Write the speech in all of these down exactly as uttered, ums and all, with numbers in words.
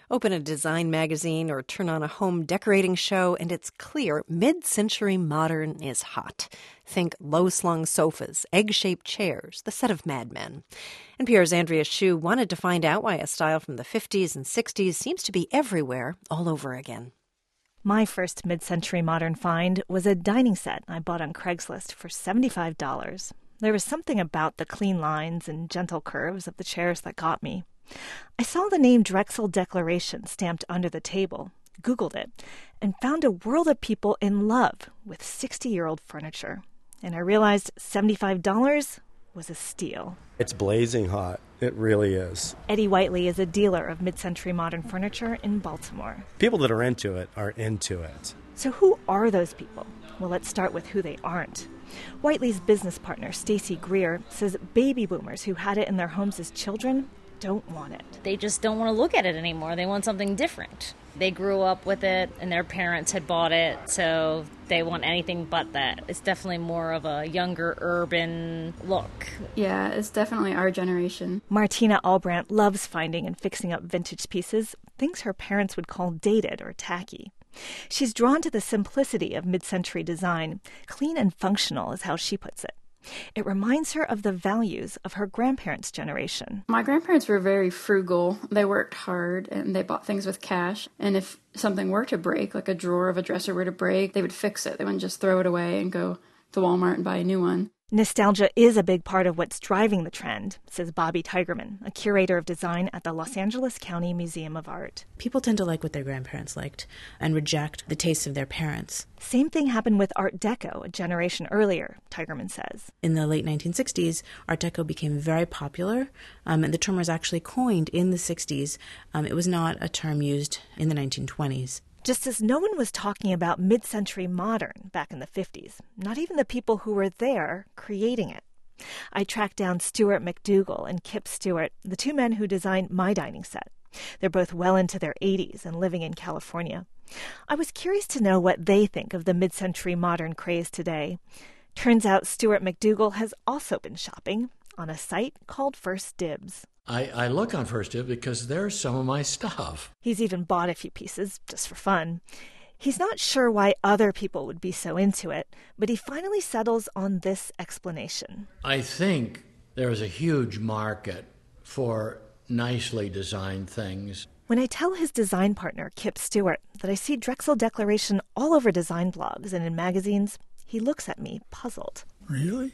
Open a design magazine or turn on a home decorating show, and it's clear mid-century modern is hot. Think low-slung sofas, egg-shaped chairs, the set of Mad Men. N P R's Andrea Hsu wanted to find out why a style from the fifties and sixties seems to be everywhere all over again. My first mid-century modern find was a dining set I bought on Craigslist for seventy-five dollars. There was something about the clean lines and gentle curves of the chairs that got me. I saw the name Drexel Declaration stamped under the table, Googled it, and found a world of people in love with sixty-year-old furniture. And I realized seventy-five dollars was a steal. It's blazing hot. It really is. Eddie Whiteley is a dealer of mid-century modern furniture in Baltimore. People that are into it are into it. So who are those people? Well, let's start with who they aren't. Whiteley's business partner, Stacy Greer, says baby boomers who had it in their homes as children don't want it. They just don't want to look at it anymore. They want something different. They grew up with it and their parents had bought it, so they want anything but that. It's definitely more of a younger urban look. Yeah, it's definitely our generation. Martina Albrandt loves finding and fixing up vintage pieces, things her parents would call dated or tacky. She's drawn to the simplicity of mid-century design. Clean and functional is how she puts it. It reminds her of the values of her grandparents' generation. My grandparents were very frugal. They worked hard and they bought things with cash. And if something were to break, like a drawer of a dresser were to break, they would fix it. They wouldn't just throw it away and go to Walmart and buy a new one. Nostalgia is a big part of what's driving the trend, says Bobby Tigerman, a curator of design at the Los Angeles County Museum of Art. People tend to like what their grandparents liked and reject the tastes of their parents. Same thing happened with Art Deco a generation earlier, Tigerman says. In the late nineteen sixties, Art Deco became very popular, um, and the term was actually coined in the sixties. Um, it was not a term used in the nineteen twenties. Just as no one was talking about mid-century modern back in the fifties, not even the people who were there creating it. I tracked down Stuart McDougall and Kip Stewart, the two men who designed my dining set. They're both well into their eighties and living in California. I was curious to know what they think of the mid-century modern craze today. Turns out Stuart McDougall has also been shopping on a site called First Dibs. I, I look on First Dibs because there's some of my stuff. He's even bought a few pieces just for fun. He's not sure why other people would be so into it, but he finally settles on this explanation. I think there's a huge market for nicely designed things. When I tell his design partner, Kip Stewart, that I see Drexel Declaration all over design blogs and in magazines, he looks at me puzzled. Really?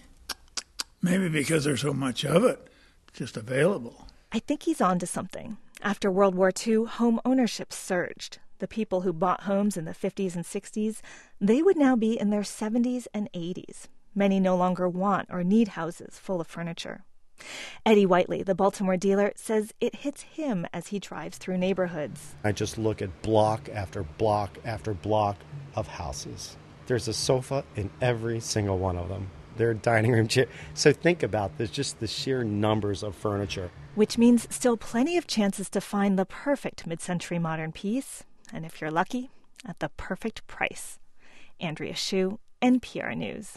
Maybe because there's so much of it. Just available. I think he's on to something. After World War Two, home ownership surged. The people who bought homes in the fifties and sixties, they would now be in their seventies and eighties. Many no longer want or need houses full of furniture. Eddie Whiteley, the Baltimore dealer, says it hits him as he drives through neighborhoods. I just look at block after block after block of houses. There's a sofa in every single one of them. Their dining room chair. So think about this, just the sheer numbers of furniture. Which means still plenty of chances to find the perfect mid-century modern piece, and if you're lucky, at the perfect price. Andrea Hsu, N P R News.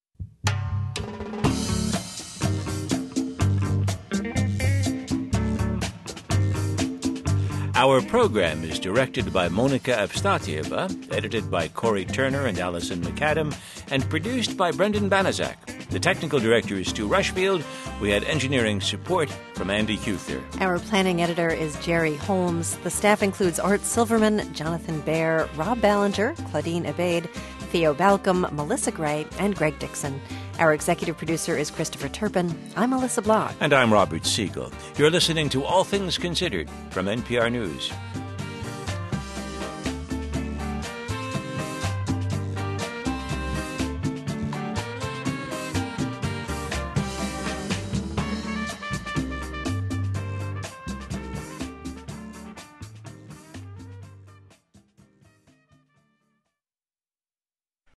Our program is directed by Monica Evstatieva, edited by Corey Turner and Allison McAdam, and produced by Brendan Banaszak. The technical director is Stu Rushfield. We had engineering support from Andy Cuther. Our planning editor is Jerry Holmes. The staff includes Art Silverman, Jonathan Baer, Rob Ballinger, Claudine Abaid, Theo Balcom, Melissa Gray, and Greg Dixon. Our executive producer is Christopher Turpin. I'm Alyssa Block. And I'm Robert Siegel. You're listening to All Things Considered from N P R News.